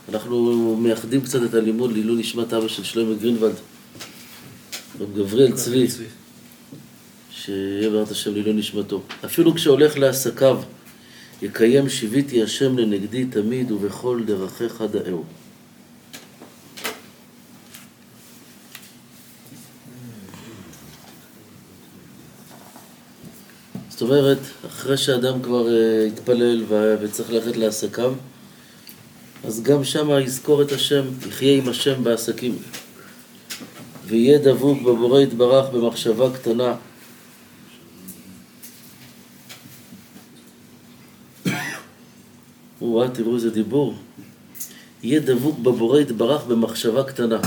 אנחנו מייחדים קצת את הלימוד לעילוי נשמת אבא של שלמה גרינוולד, רב גבריאל צבי, שיהיה בעזרת השם לעילוי נשמתו. אפילו כשהולך לעסקיו, יקיים שיביתי השם לנגדי תמיד ובכל דרכיך דאהו. זאת אומרת, אחרי שאדם כבר התפלל וצריך ללכת לעסקיו, אז גם שם יזכור את השם, יחיה עם השם בעסקים. ויהיה דבוק בבורא יתברך במחשבה קטנה. תראו איזה דיבור. יהיה דבוק בבורא יתברך במחשבה קטנה.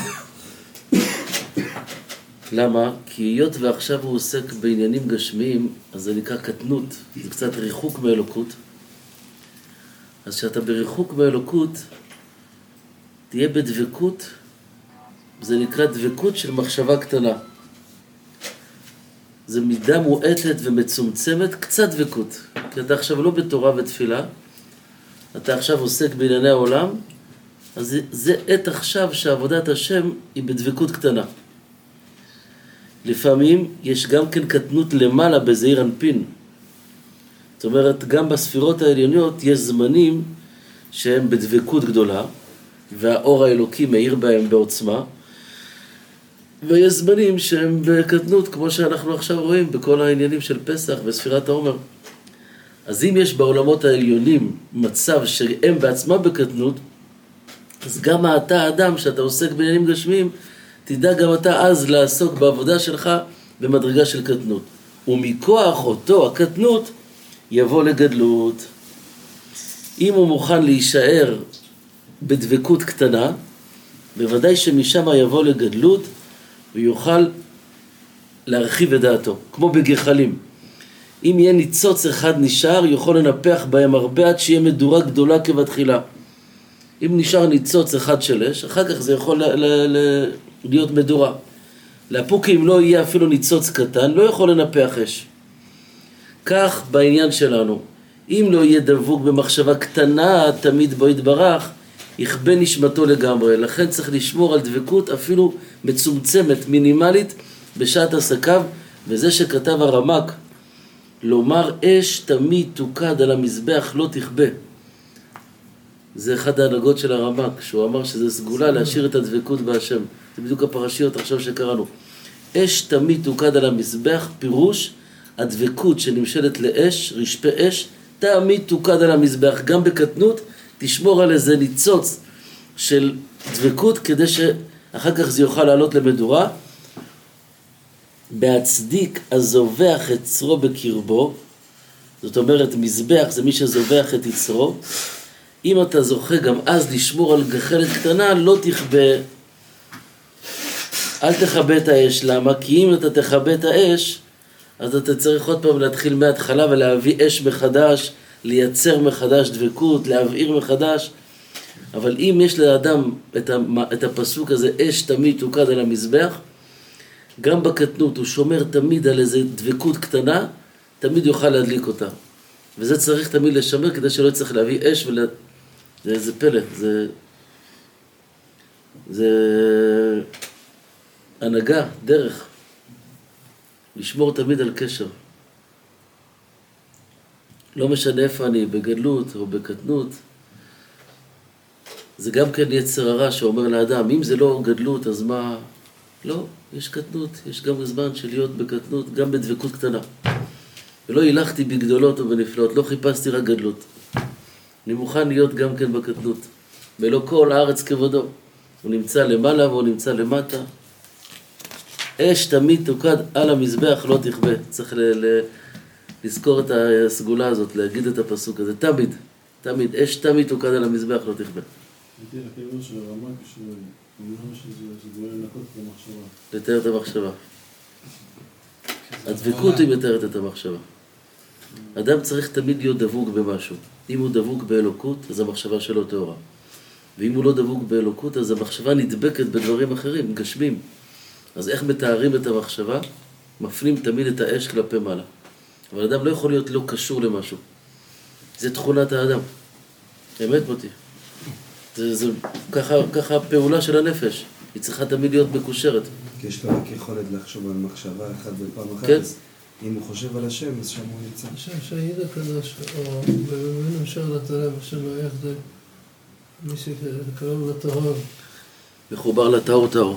למה? כי היות ועכשיו הוא עוסק בעניינים גשמיים, אז זה נקרא קטנות, זה קצת ריחוק מאלוקות. אז כשאתה בריחוק מאלוקות, תהיה בדבקות, זה נקרא דבקות של מחשבה קטנה. זה מידה מועטת ומצומצמת, קצת דבקות. כי אתה עכשיו לא בתורה ותפילה, אתה עכשיו עוסק בענייני העולם, אז זה עת עכשיו שעבודת השם היא בדבקות קטנה. לפעמים יש גם כן קטנות למעלה בזעיר אנפין. זאת אומרת, גם בספירות העליוניות יש זמנים שהם בדבקות גדולה, והאור האלוקי מאיר בהם בעוצמה, ויש זמנים שהם בקטנות, כמו שאנחנו עכשיו רואים בכל העניינים של פסח וספירת העומר. אז אם יש בעולמות העליונים מצב שהם בעצמם בקטנות, אז גם אתה האדם שאתה עוסק בעניינים גשמיים, תדע גם אתה אז לעסוק בעבודה שלך במדרגה של קטנות. ומכוח אותו הקטנות יבוא לגדלות. אם הוא מוכן להישאר בדבקות קטנה, בוודאי שמשם יבוא לגדלות ויוכל להרחיב את דעתו, כמו בגחלים. אם יהיה ניצוץ אחד נשאר, יכול לנפח בהם הרבה עד שיהיה מדורה גדולה כבתחילה. אם נשאר ניצוץ אחד של אש, אחר כך זה יכול להיות מדורה. לאפוקים לא יהיה אפילו ניצוץ קטן, לא יכול לנפח אש. כך בעניין שלנו, אם לא יהיה דבוק במחשבה קטנה, תמיד בו יתברך, יכבה נשמתו לגמרי. לכן צריך לשמור על דבקות אפילו מצומצמת, מינימלית, בשעת עסקיו, וזה שכתב הרמ"ק, לומר אש תמיד תוקד על המזבח לא תכבה. זה אחד ההנהגות של הרמ"ק, שהוא אמר שזה סגולה להשאיר את הדבקות בהשם. זה בדיוק הפרשיות עכשיו שקראנו. אש תמיד תוקד על המזבח, פירוש הדבקות שנמשלת לאש, רשפי אש, תמיד תוקד על המזבח. גם בקטנות תשמור על איזה ניצוץ של דבקות, כדי שאחר כך זה יוכל לעלות למדורה. בהצדיק הזובח את יצרו בקרבו, זאת אומרת מזבח זה מי שזובח את יצרו. אם אתה זוכה גם אז לשמור על גחלת קטנה, לא תכבה, אל תכבה את האש. למה? כי אם אתה תכבה את האש, אז אתה צריך עוד פעם להתחיל מההתחלה ולהביא אש מחדש, לייצר מחדש דבקות, להבעיר מחדש. אבל אם יש לאדם את הפסוק הזה, אש תמיד תוקד על המזבח, גם בקטנות הוא שומר תמיד על איזו דבקות קטנה, תמיד יוכל להדליק אותה. וזה צריך תמיד לשמר כדי שלא צריך להביא אש זה איזה פלא, זה הנהגה, דרך. לשמור תמיד על קשר. לא משנה איפה אני, בגדלות או בקטנות. זה גם כן יצר הרע שאומר לאדם, אם זה לא גדלות אז מה? לא, יש קטנות, יש גם זמן של להיות בקטנות, גם בדבקות קטנה. ולא הילכתי בגדולות ובנפלאות, לא חיפשתי רק גדלות. אני מוכן להיות גם כן בקטנות. ולא כל הארץ כבודו. הוא נמצא למעלה והוא נמצא למטה. אש תמיד תוקד על המזבח לא תכבה. צריך לזכור את הסגולה הזאת, להגיד את הפסוק הזה. תמיד, אש תמיד תוקד על המזבח לא תכבה. הייתי הכיוון של הרמ"ק, שאומר שזה גורם לנקות את המחשבה. לתאר את המחשבה. הדבקות היא מתארת את המחשבה. אדם צריך תמיד להיות דבוק במשהו. אם הוא דבוק באלוקות, אז המחשבה שלו טהורה. ואם הוא לא דבוק באלוקות, אז המחשבה נדבקת בדברים אחרים, גשמים. אז איך מתארים את המחשבה? מפנים תמיד את האש כלפי מעלה. אבל אדם לא יכול להיות לא קשור למשהו. זה תכונת האדם. אמת מותי. זה ככה הפעולה של הנפש. היא צריכה תמיד להיות מקושרת. כי יש לו רק יכולת לחשוב על מחשבה אחת בפעם אחת, כן. אז אם הוא חושב על השם, אז שם הוא נמצא. אני חושב שהעיד הקדוש, או במבין אפשר לתראה בשלו, איך זה, מי שקרוב לטהור, מחובר לטהור טהור.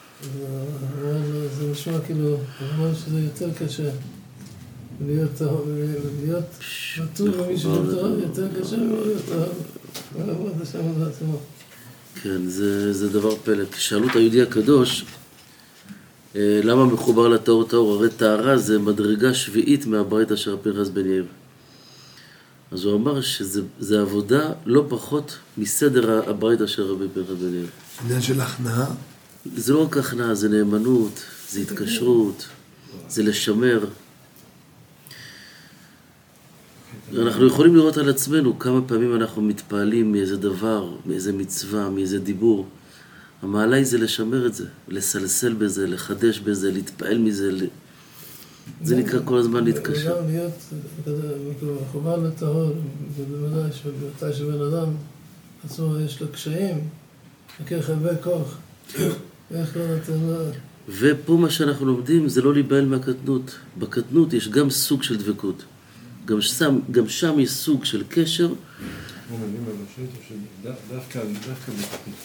זה נשמע כאילו, הוא אומר שזה יותר קשה. להיות טהור, להיות נטור במישהו טהור, יותר קשה מלהיות טהור. ולעבוד השם על עצמו. כן, זה דבר פלא. כשאלו את היהודי הקדוש, למה מחובר לטהור טהור? הרי טהרה זה מדרגה שביעית מהברייתא של פנחס בן יאיר. אז הוא אמר שזה עבודה לא פחות מסדר הברייתא של רבי פנחס בן יאיר. עניין של הכנעה? זה לא רק הכנעה, זה נאמנות, זה התקשרות, זה לשמר. אנחנו יכולים לראות על עצמנו כמה פעמים אנחנו מתפעלים מאיזה דבר, מאיזה מצווה, מאיזה דיבור. המעלה היא זה לשמר את זה, לסלסל בזה, לחדש בזה, להתפעל מזה. זה נקרא כל הזמן להתקשר. וגם להיות מחובר לטהור, ובוודאי שבמתי שבן אדם עצמו יש לו קשיים, לקח הרבה כוח. איך לא נותן לו... ופה מה שאנחנו לומדים זה לא להיבהל מהקטנות. בקטנות יש גם סוג של דבקות. גם שם יש סוג של קשר. הוא מדהים אנושית, שדווקא בקטנות.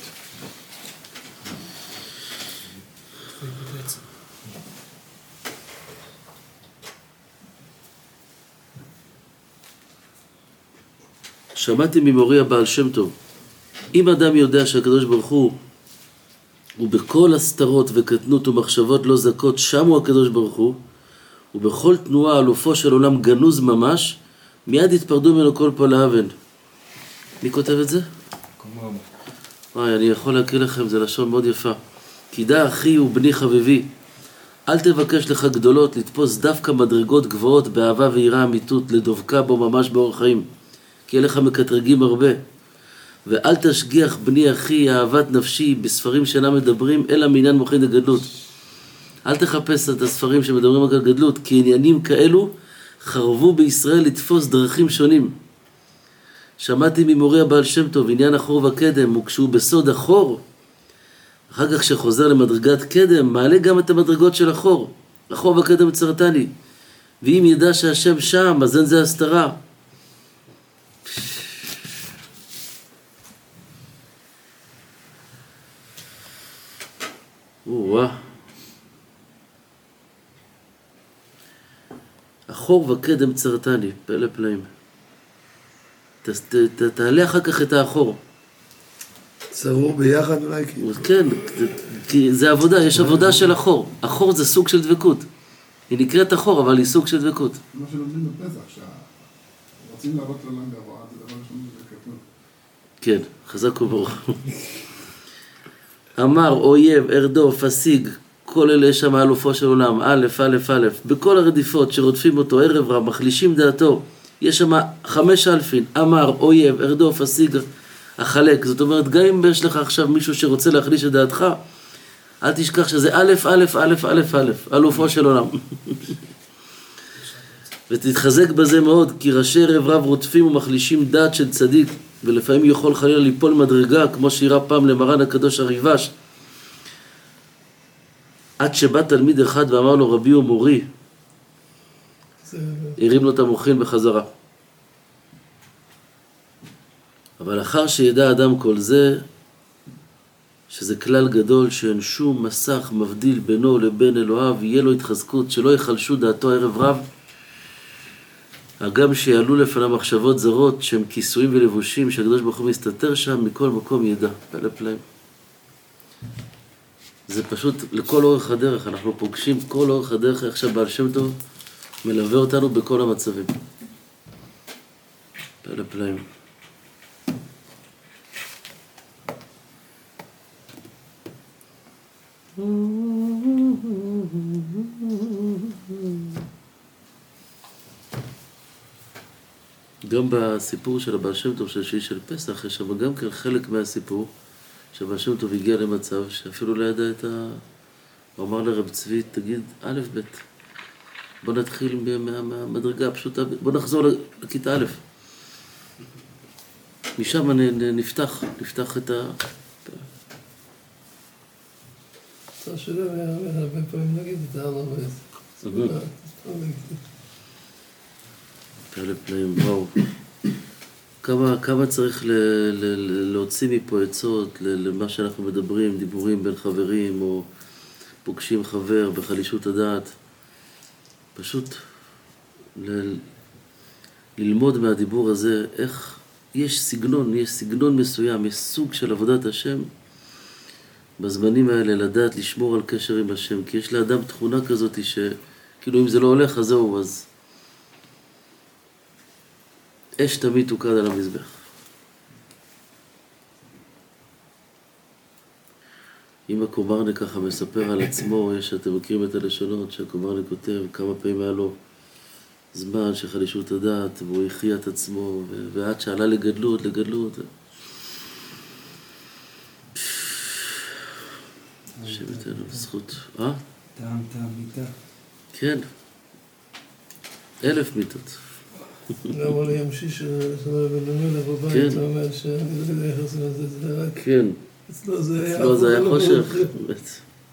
שמעתי ממורי הבעל שם טוב, אם אדם יודע שהקדוש ברוך הוא בכל הסתרות וקטנות ומחשבות לא זכות, שם הוא הקדוש ברוך הוא, ובכל תנועה אלופו של עולם גנוז ממש, מיד יתפרדו ממנו כל פה לאבן. מי כותב את זה? וואי, אני יכול להקריא לכם, זה לשון מאוד יפה. כי דע אחי ובני חביבי, אל תבקש לך גדולות לתפוס דווקא מדרגות גבוהות באהבה ויראה אמיתות, לדובקה בו ממש באורח חיים, כי יהיה לך מקטרגים הרבה. ואל תשגיח בני אחי אהבת נפשי בספרים שאינם מדברים אלא מעניין מוחין הגדלות. אל תחפש את הספרים שמדברים על גדלות, כי עניינים כאלו חרבו בישראל לתפוס דרכים שונים. שמעתי ממורי הבעל שם טוב, עניין החור וקדם, וכשהוא בסוד החור, אחר כך שחוזר למדרגת קדם, מעלה גם את המדרגות של החור. החור וקדם צרתני. ואם ידע שהשם שם, אז אין זה הסתרה. וואה. החור וקדם צרתני, פלא פלאים. תעלה אחר כך את האחור. צרור ביחד אולי? כן, כי זה עבודה, יש עבודה של החור. החור זה סוג של דבקות. היא נקראת החור, אבל היא סוג של דבקות. מה שלומדים בפסח, שרוצים לעבוד לעולם גבוה, זה דבר ראשון בקטנות. כן, חזק וברוך. אמר, אויב, ארדוף, השיג, כל אלה שם אלופו של עולם, א', א', א', בכל הרדיפות שרודפים אותו ערב רב, מחלישים דעתו, יש שם 5,000, אמר, אויב, ארדוף, השיג, החלק. זאת אומרת, גם אם יש לך עכשיו מישהו שרוצה להחליש את דעתך, אל תשכח שזה א', א', א', א', א', אלופו של עולם. ותתחזק בזה מאוד, כי ראשי ערב רב רודפים ומחלישים דעת של צדיק, ולפעמים יכול חלילה ליפול מדרגה, כמו שאירע פעם למרן הקדוש הריבש, עד שבא תלמיד אחד ואמר לו, רבי ומורי, הרים לו את המוחין בחזרה. אבל אחר שידע אדם כל זה, שזה כלל גדול שאין שום מסך מבדיל בינו לבין אלוהיו, יהיה לו התחזקות, שלא יחלשו דעתו ערב רב, הגם שיעלו לפניו מחשבות זרות שהם כיסויים ולבושים שהקדוש ברוך הוא מסתתר שם, מכל מקום ידע. פלא פלאים. זה פשוט לכל אורך הדרך, אנחנו פוגשים כל אורך הדרך. עכשיו בעל שם טוב מלווה אותנו בכל המצבים. פלא פלאים. גם בסיפור של הבעל שם טוב של שביעי של פסח, יש שם גם כן חלק מהסיפור שהבעל שם טוב הגיע למצב שאפילו לא ידע את הוא אמר לרב צבי, תגיד א' ב', בוא נתחיל מהמדרגה הפשוטה, בוא נחזור לכיתה א'. משם נפתח את ה... צריך שלא היה הרבה פעמים להגיד את העלה ואיזה. פלא פלאים, וואו. כמה צריך להוציא מפה עצות למה שאנחנו מדברים, דיבורים בין חברים או פוגשים חבר בחלישות הדעת. פשוט ללמוד מהדיבור הזה איך יש סגנון מסוים, יש סוג של עבודת השם בזמנים האלה, לדעת לשמור על קשר עם השם, כי יש לאדם תכונה כזאת שכאילו אם זה לא הולך אז זהו, אז אש תמיד תוקד על המזבח. אם הקומרנה ככה מספר על עצמו, אתם מכירים את הלשונות שהקומרנה כותב, כמה פעמים היה לו זמן שחלישות הדעת, והוא הכריע את עצמו, ועד שעלה לגדלות. שבתנו, זכות. טעם מיטה. כן. 1,000 מיטות. גם על יום שיש של בן-אמילה בבית, הוא אומר שאני לא יודע איך עושים את זה, זה רק... כן. אצלו זה היה חושך, באמת.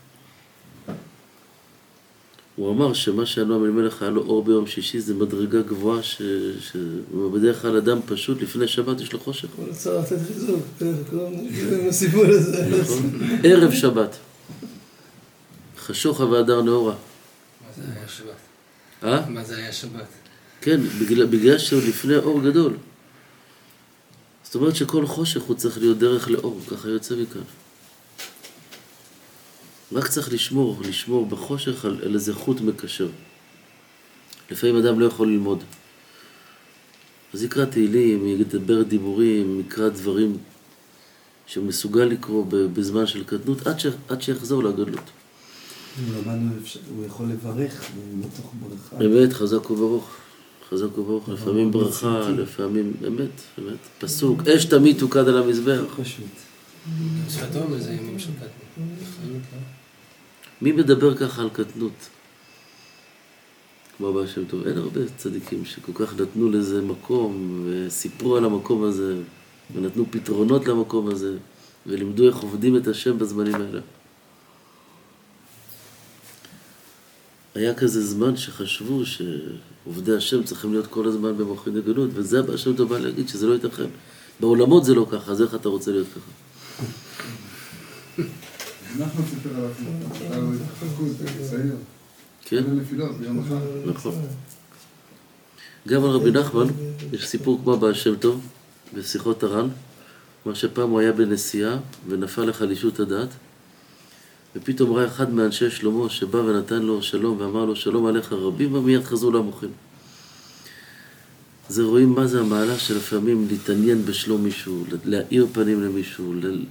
הוא אמר שמה שענו המלך היה לו אור ביום שישי, זה מדרגה גבוהה שבדרך כלל אדם פשוט לפני שבת יש לו חושך. הוא רצה לתת חיזוק, הם הסיפור לזה. ערב שבת. חשוכה והדר נאורה. מה זה היה שבת? מה זה היה שבת? כן, בגלל שהוא לפני אור גדול. זאת אומרת שכל חושך הוא צריך להיות דרך לאור, ככה יוצא מכאן. רק צריך לשמור בחושך על איזה חוט מקשר. לפעמים אדם לא יכול ללמוד. אז יקרא תהילים, ידבר דיבורים, יקרא דברים שמסוגל לקרוא בזמן של קטנות, עד שיחזור לגדלות. למדנו, הוא יכול לברך מתוך ברכה. באמת, חזק וברוך, לפעמים ברכה, לפעמים, באמת, פסוק, אש תמיד תוקד על המזבח. פשוט. שפתון זה ימים של קטנות. מי מדבר ככה על קטנות? כמו הבא שם טוב, אין הרבה צדיקים שכל כך נתנו לזה מקום, וסיפרו על המקום הזה, ונתנו פתרונות למקום הזה, ולימדו איך עובדים את השם בזמנים האלה. היה כזה זמן שחשבו שעובדי השם צריכים להיות כל הזמן במוחי נגנות, וזה הבא שם טוב בא להגיד שזה לא ייתכן. בעולמות זה לא ככה, אז איך אתה רוצה להיות ככה? אנחנו סיפר על התחלקות, צעיר. כן? על הנפילות ביום אחד. נכון. גם על רבי נחמן, יש סיפור כמו הבא שם טוב, בשיחות הר"ן, מה שפעם הוא היה בנסיעה ונפל לחלישות הדעת, ופתאום ראה אחד מאנשי שלמה שבא ונתן לו שלום ואמר לו שלום עליך רבים, ומיד חזרו למוחים. זה רואים מה זה המעלה שלפעמים להתעניין בשלום מישהו, להאיר פנים למישהו,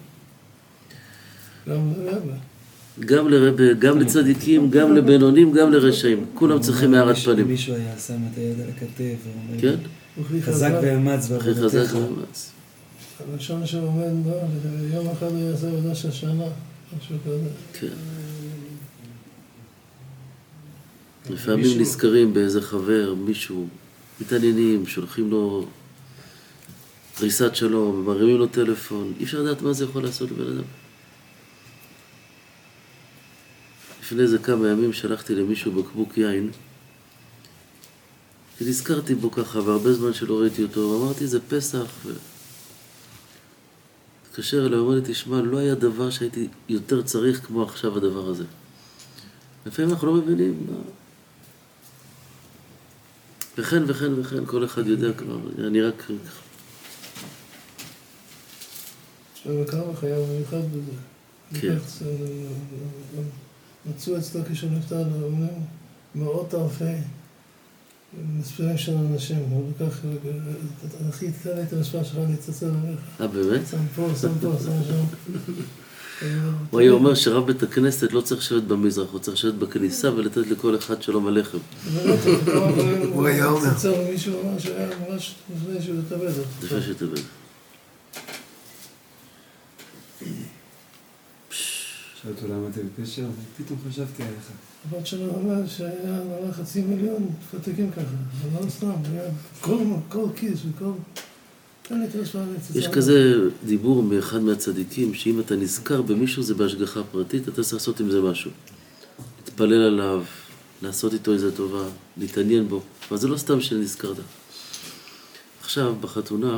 גם לרבה, גם לצדיקים, גם לבינונים, גם לרשעים. כולם צריכים הערת פנים. מישהו היה שם את היד על הכתף ואומר, כן? חזק ואמץ הכי חזק ואמץ. הראשון שעומד, יום אחד הוא יעשה עבודה של שנה, משהו כזה. כן. לפעמים נזכרים באיזה חבר, מישהו, מתעניינים, שולחים לו ריסת שלום, מרימים לו טלפון. אי אפשר לדעת מה זה יכול לעשות לבן אדם. לפני איזה כמה ימים שלחתי למישהו בקבוק יין, ונזכרתי בו ככה, והרבה זמן שלא ראיתי אותו, ואמרתי, זה פסח, התקשר אליי, אמר לי, תשמע, לא היה דבר שהייתי יותר צריך כמו עכשיו הדבר הזה. לפעמים אנחנו לא מבינים, וכן, כל אחד יודע כבר, אני רק... וכמה חייב מיוחד בזה. כן. מצאו אצלו כשהוא נפטר, מאות אלפי מספרים של אנשים, הוא לקח, הכי תתן לי את המשפט שלך, אני אצטצל עליך. באמת? שם פה, שם שם. הוא היה אומר שרב בית הכנסת לא צריך לשבת במזרח, הוא צריך לשבת בכניסה ולתת לכל אחד שלום עליכם. הוא היה אומר. מישהו אמר שהיה ממש לפני שהוא יתאבד. לפני שתאבד. שאלת אותו למה אתם בקשר, פתאום חשבתי עליך. הבת שלו אומר שהיה 500,000 פתקים ככה, אבל לא סתם, היה כל כיס וכל... יש כזה דיבור מאחד מהצדיקים, שאם אתה נזכר במישהו זה בהשגחה פרטית, אתה צריך לעשות עם זה משהו. להתפלל עליו, לעשות איתו איזה טובה, להתעניין בו. אבל זה לא סתם שנזכרת. עכשיו, בחתונה,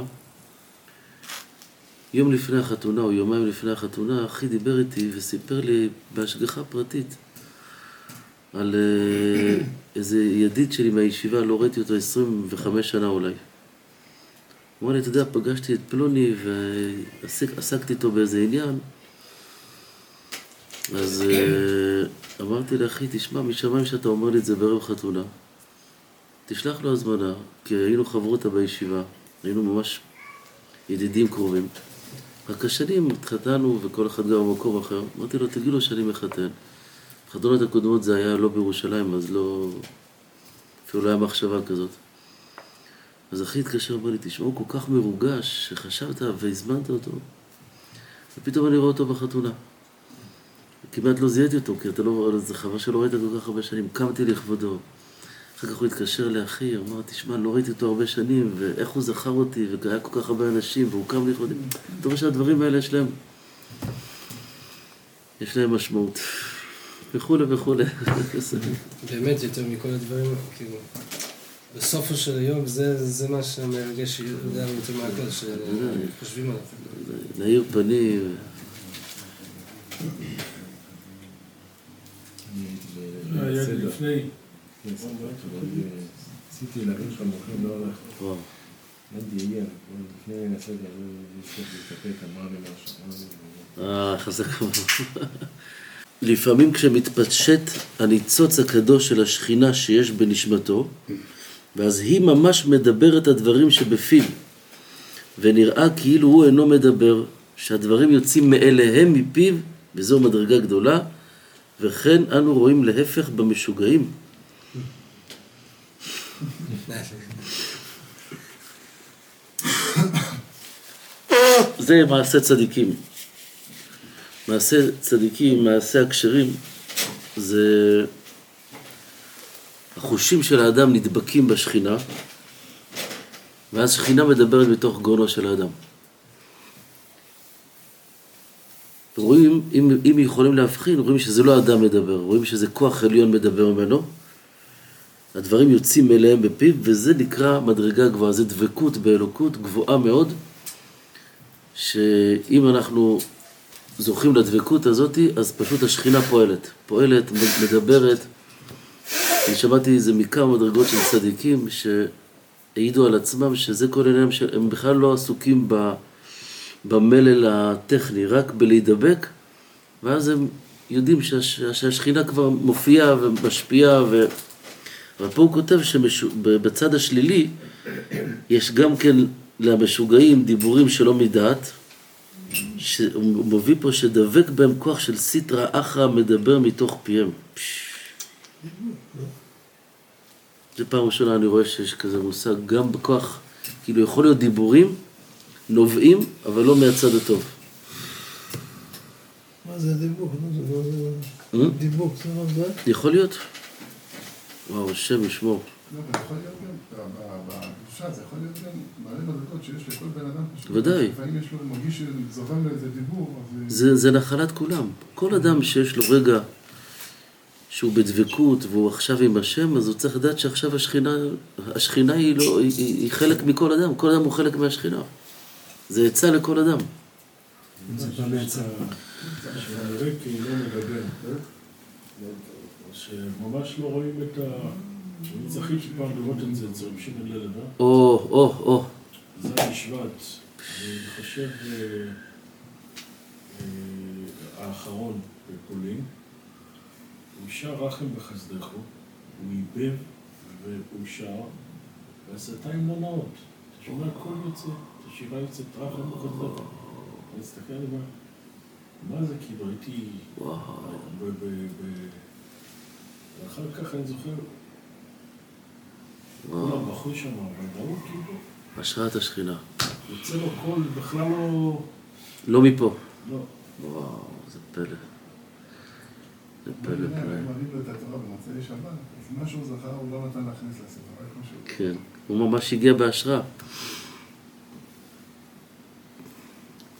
יום לפני החתונה או יומיים לפני החתונה, אחי דיבר איתי וסיפר לי בהשגחה פרטית על איזה ידיד שלי מהישיבה, לא ראיתי אותו 25 שנה אולי. הוא אמר לי, אתה יודע, פגשתי את פלוני ועסקתי איתו באיזה עניין. אז אמרתי לאחי, תשמע, משמיים שאתה אומר לי את זה בערב חתונה, תשלח לו הזמנה, כי היינו חברותה בישיבה, היינו ממש ידידים קרובים. רק השנים התחתנו וכל אחד גם במקום אחר. אמרתי לו, תגיד לו שאני מחתן. החתונות הקודמות זה היה לא בירושלים, אז לא... אפילו לא היה מחשבה כזאת. אז אחי התקשר, אמר לי, תשמעו, כל כך מרוגש שחשבת והזמנת אותו. ופתאום אני רואה אותו בחתונה. כמעט לא זיהיתי אותו, כי אתה לא... זה חבל שלא ראית כל כך הרבה שנים. קמתי לכבודו. אחר כך הוא התקשר לאחי, אמר, תשמע, לא ראיתי אותו הרבה שנים, ואיך הוא זכר אותי, והיה כל כך הרבה אנשים, והוא קם לכבודי. אתה רואה שהדברים האלה יש להם משמעות. וכו' וכו'. באמת, יותר מכל הדברים, כאילו, בסופו של היום, זה מה שמרגש יודע יותר מהכל, שחושבים עליו. להאיר פנים. היה לפני... עשיתי להבין שלך מוכרים, לא הולך. וואו. נדי הגיע, לפני הסדר, יש לך להתאפק, אמר לי משהו. חזק מאוד. לפעמים כשמתפשט הניצוץ הקדוש של השכינה שיש בנשמתו, ואז היא ממש מדברת הדברים שבפיו, ונראה כאילו הוא אינו מדבר, שהדברים יוצאים מאליהם מפיו, וזו מדרגה גדולה, וכן אנו רואים להפך במשוגעים. זה מעשה צדיקים. מעשה צדיקים, מעשה הקשרים, זה החושים של האדם נדבקים בשכינה, ואז שכינה מדברת בתוך גרונו של האדם. רואים, אם יכולים להבחין, רואים שזה לא האדם מדבר, רואים שזה כוח עליון מדבר ממנו, הדברים יוצאים אליהם בפיו, וזה נקרא מדרגה גבוהה, זה דבקות באלוקות גבוהה מאוד, שאם אנחנו זוכים לדבקות הזאת, אז פשוט השכינה פועלת, מדברת. אני שמעתי זה מכמה מדרגות של צדיקים שהעידו על עצמם שזה כל עיניהם שהם בכלל לא עסוקים במלל הטכני, רק בלהידבק, ואז הם יודעים שהשכינה כבר מופיעה ומשפיעה. אבל פה הוא כותב שבצד השלילי יש גם כן למשוגעים דיבורים שלא מדעת, שהוא מביא פה שדבק בהם כוח של סיטרא אחרא מדבר מתוך פיהם. זה פעם ראשונה אני רואה שיש כזה מושג, גם בכוח, כאילו יכול להיות דיבורים נובעים, אבל לא מהצד הטוב. מה זה דיבוק? דיבוק, זה לא זה? יכול להיות. וואו, השם ישמור. לא, אבל יכול להיות גם, בקדושה זה יכול להיות גם מלא מדרגות שיש לכל בן אדם פשוט. ודאי. לפעמים יש לו, מרגיש שזורם לאיזה דיבור. זה נחלת כולם. כל אדם שיש לו רגע שהוא בדבקות והוא עכשיו עם השם, אז הוא צריך לדעת שעכשיו השכינה היא לא, היא חלק מכל אדם. כל אדם הוא חלק מהשכינה. זה עצה לכל אדם. זה בעצם שנראה כאילו מדבר, שממש לא רואים את ה... אני זכיתי שפעם לראות את זה, זה רבי שמעון ללבא. זה השבט. אני חושב האחרון בפולין. הוא שר רחם בחסדך, הוא איבב והוא שר, והשפתיים לא נעות. אתה שומע הכל יוצא, השירה יוצאת רחם בחסדך. אני אסתכל על מה זה כאילו, הייתי... ואחר כך אני זוכר, כולם בחוי שם, אבל ראו כאילו... השראת השכינה. יוצא לו קול, בכלל לא... לא מפה. לא. וואו, זה פלא. זה פלא. הוא מעלים לו את התורה במצאי שבת, אז מה שהוא זכר הוא לא נתן להכניס לספר, רק משהו. כן, הוא ממש הגיע בהשראה.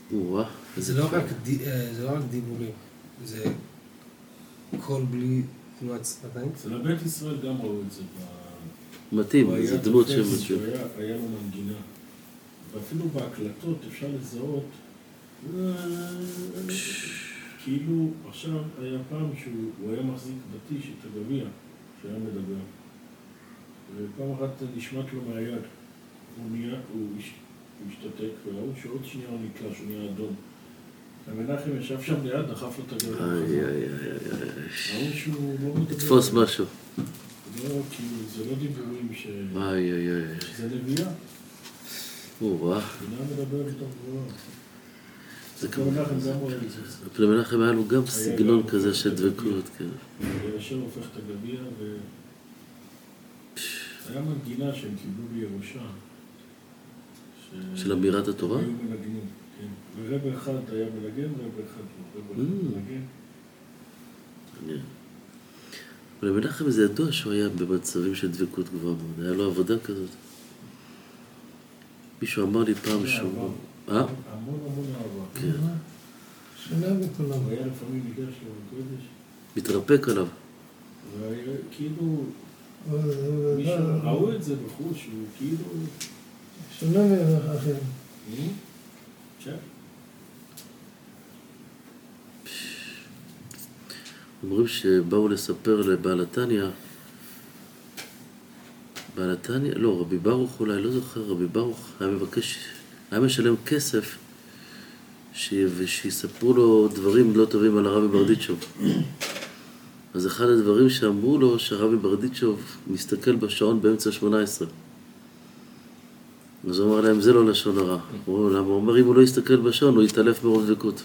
זה לא רק דיבורים, זה קול בלי תנועת שפתיים. אצל בית ישראל גם ראו את זה. מתאים, זה דמות שהיה לו מנגינה. ואפילו בהקלטות אפשר לזהות, כאילו עכשיו היה פעם שהוא היה מחזיק בטיש את הגביע שהיה מדבר. ופעם אחת נשמט לו מהיד. הוא השתתק, והוא שעוד שנייה הוא נקלע, שהוא נהיה אדום. המנחם ישב שם ליד, דחף לו את הגביע. ראו שהוא לא מדבר. תתפוס משהו. לא, כאילו, זה לא דיבורים שזה נביאה. וואו. בינה מדבר בתוך גבוהה. זה כמו מנחם גם רואה את זה. למנחם היה לו גם סגנון כזה של דבקות, כן. ישר הופך את הגביע היה מנגינה שהם קיבלו בירושה. של אמירת התורה? היו מנגנים, כן. ורב אחד היה מנגן, רב אחד מנגן. ולמנחם זה ידוע שהוא היה במצבים של דבקות גבוהה מאוד. היה לו עבודה כזאת. מישהו אמר לי פעם שהוא... המון אהבה. כן. שונה בכולם. הוא היה לפעמים ניגש לו בקודש. מתרפק עליו. וכאילו... מישהו ראו את זה בחוץ, שהוא כאילו... שונה מאחרים. כן. אומרים שבאו לספר לבעל התניא, לא, רבי ברוך אולי, לא זוכר, רבי ברוך היה משלם כסף שיספרו לו דברים לא טובים על הרבי ברדיצ'וב. אז אחד הדברים שאמרו לו שהרבי ברדיצ'וב מסתכל בשעון באמצע 18. אז הוא אמר להם, זה לא לשון הרע. הוא אומר, אם הוא לא יסתכל בשעון, הוא יתעלף מרוב דבקות.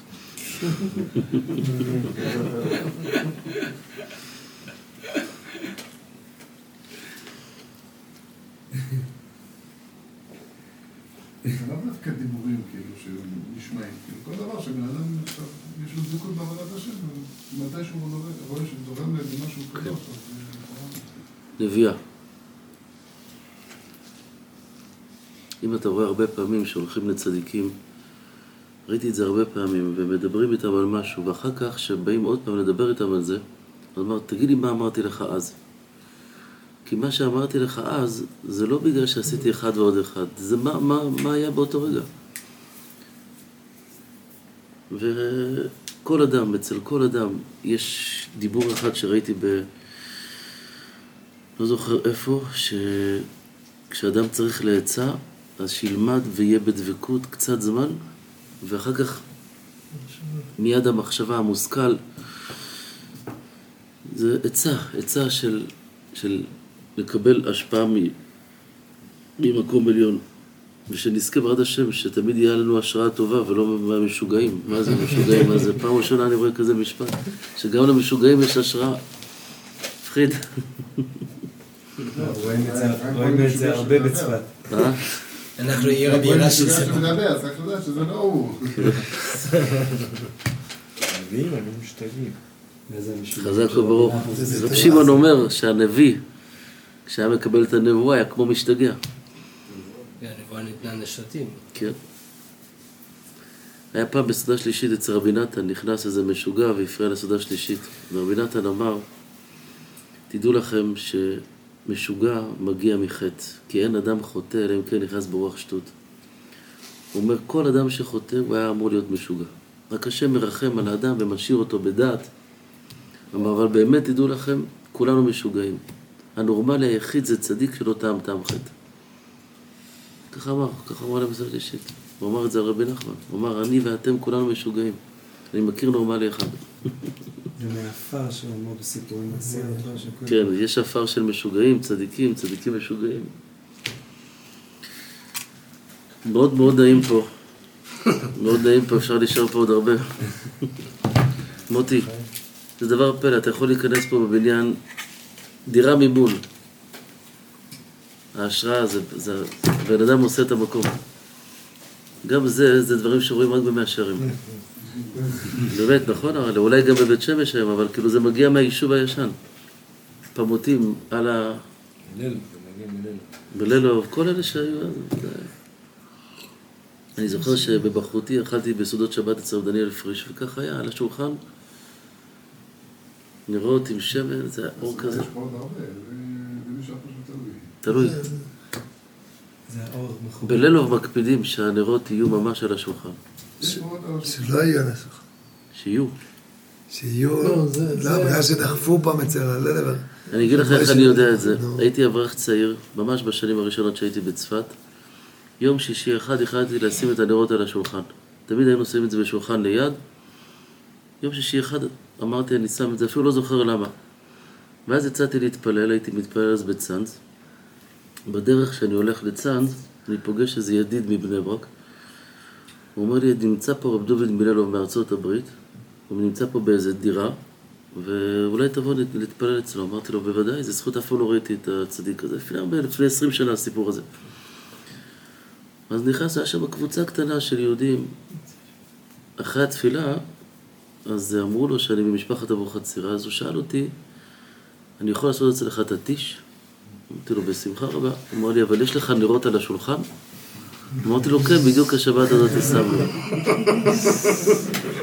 זה לא דווקא דיבורים כאילו שנשמעים, כאילו כל דבר שבן אדם יש לו דבקות בעבודת השם, מתי שהוא רואה שזורם למשהו קדוש, נביאה. אם אתה רואה הרבה פעמים שהולכים לצדיקים, ראיתי את זה הרבה פעמים, ומדברים איתם על משהו, ואחר כך שבאים עוד פעם לדבר איתם על זה, אז אמר, תגיד לי מה אמרתי לך אז. כי מה שאמרתי לך אז, זה לא בגלל שעשיתי אחד ועוד אחד, זה מה היה באותו רגע. וכל אדם, אצל כל אדם, יש דיבור אחד שראיתי לא זוכר איפה, שכשאדם צריך לעצה, אז שילמד ויהיה בדבקות קצת זמן, ואחר כך מיד המחשבה המושכל, זה עצה של לקבל השפעה ממקום עליון, ושנזכה בעד השם שתמיד יהיה לנו השראה טובה ולא מהמשוגעים. מה זה משוגעים? מה זה? פעם ראשונה אני רואה כזה משפט, שגם למשוגעים יש השראה. מפחיד. רואים את זה הרבה בצפת. אנחנו עיר הבירה של זה. אני מדבר, צריך לדעת שזה לא הוא. אני משתגעים. חזק וברוך. רב שמעון אומר שהנביא, כשהיה מקבל את הנבואה, היה כמו משתגע. הנבואה ניתנה נשתים. כן. היה פעם בסעודה שלישית אצל רבי נתן, נכנס איזה משוגע והפריע לסעודה שלישית. ורבי נתן אמר, תדעו לכם שמשוגע מגיע מחטא, כי אין אדם חוטא, אלא אם כן נכנס ברוח שטות. הוא אומר, כל אדם שחוטא הוא היה אמור להיות משוגע. רק השם מרחם על האדם ומשאיר אותו בדעת. אבל באמת תדעו לכם, כולנו משוגעים. הנורמלי היחיד זה צדיק שלא טעם חטא. ככה אמר להם בסעודה שלישית. הוא אמר את זה על רבי נחמן. הוא אמר, אני ואתם כולנו משוגעים. אני מכיר נורמלי אחד. זה מהאפר שאומר בסיפורים הסרט. כן, יש אפר של משוגעים, צדיקים משוגעים. מאוד מאוד נעים פה. מאוד נעים פה, אפשר להישאר פה עוד הרבה. מוטי, זה דבר פלא, אתה יכול להיכנס פה בבניין, דירה ממול. ההשראה, בן אדם עושה את המקום. גם זה דברים שרואים רק במאה שערים. באמת, נכון? אולי גם בבית שמש היום, אבל כאילו זה מגיע מהיישוב הישן. פמותים על ה... בלילו, כל אלה שהיו... אני זוכר שבבחרותי אכלתי בסעודות שבת אצל רב דניאל פריש, וכך היה, על השולחן, נראות עם שמן, זה היה אור כזה. יש פה עוד הרבה, ומי שאת פשוט תלוי. זה האור מכובד. בלילוב מקפידים שהנרות יהיו ממש על השולחן. שלא יהיו על השולחן. שיהיו. שיהיו, לא, בגלל שדחפו פעם אצל הלב. אני אגיד לך איך אני יודע את זה. הייתי אברך צעיר, ממש בשנים הראשונות שהייתי בצפת. יום שישי אחד החלטתי לשים את הנרות על השולחן. תמיד היינו שמים את זה בשולחן ליד. יום שישי אחד אמרתי אני שם את זה, אפילו לא זוכר למה. ואז יצאתי להתפלל, הייתי מתפלל אז בצאנז. בדרך שאני הולך לצאנז, אני פוגש איזה ידיד מבני ברק. הוא אומר לי, נמצא פה רב דוד מיללוב מארצות הברית, הוא נמצא פה באיזה דירה, ואולי תבוא להתפלל אצלו. אמרתי לו, בוודאי, זה זכות, אף לא ראיתי את הצדיק הזה. לפני 20 שנה הסיפור הזה. אז נכנס, היה שם קבוצה קטנה של יהודים. אחרי התפילה, אז אמרו לו שאני ממשפחת אבוחצירא, אז הוא שאל אותי, אני יכול לעשות אצלך את הטיש? אמרתי לו, בשמחה רבה. הוא אמר לי, אבל יש לך נרות על השולחן? אמרתי לו, כן, בדיוק השבת הזאת שמנו.